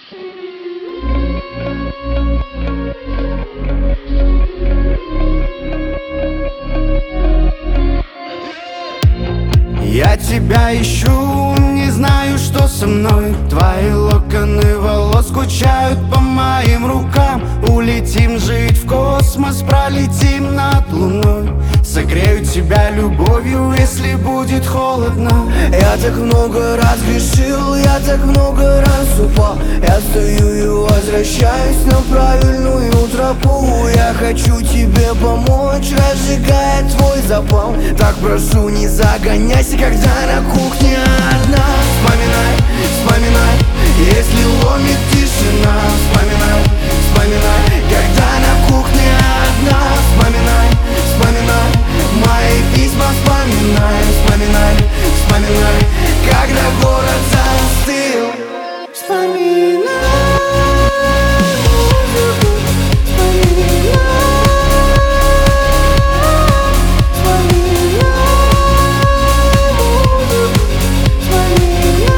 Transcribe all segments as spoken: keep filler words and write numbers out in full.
Я тебя ищу, не знаю, что со мной. Твои локоны волос скучают по моим рукам. Улетим жить в космос, пролетим над луной. Согрею тебя любовью, если будет холодно. Я так много раз грешил, я так много раз упал. Я стою и возвращаюсь на правильную тропу. Я хочу тебе помочь, разжигая твой запал. Так прошу, не загоняйся, когда на кухне одна. Вспоминай, вспоминай, если ломит тишина. Вспоминай, вспоминай, когда на кухне одна. Вспоминай, вспоминай, мои письма вспоминай. Вспоминай, вспоминай, когда город застыл. Вспоминай музыку, вспоминай, вспоминай музыку, вспоминай.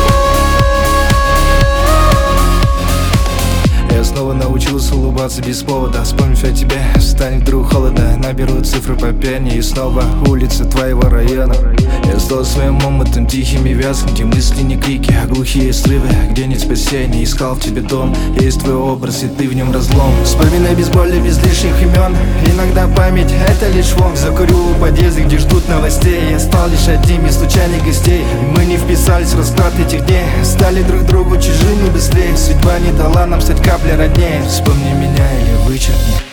Я снова научился улыбаться без повода. Вспомнив о тебе, станет вдруг холодно. Наберу цифры по пяни и снова улицы твоего района. Я стал своим омутом тихим и вязким, где мысли не крики, а глухие срывы, где нет спасения. Искал в тебе дом, есть твой образ, и ты в нем разлом. Вспоминай без боли, без лишних имен. Иногда память — это лишь вон. Закурю у подъезда, где ждут новостей. Я стал лишь одним из случайных гостей. И мы не вписались в расклад этих дней. Стали друг другу чужими быстрее. Судьба не дала нам стать каплей роднее. Вспомни меня или вычеркни.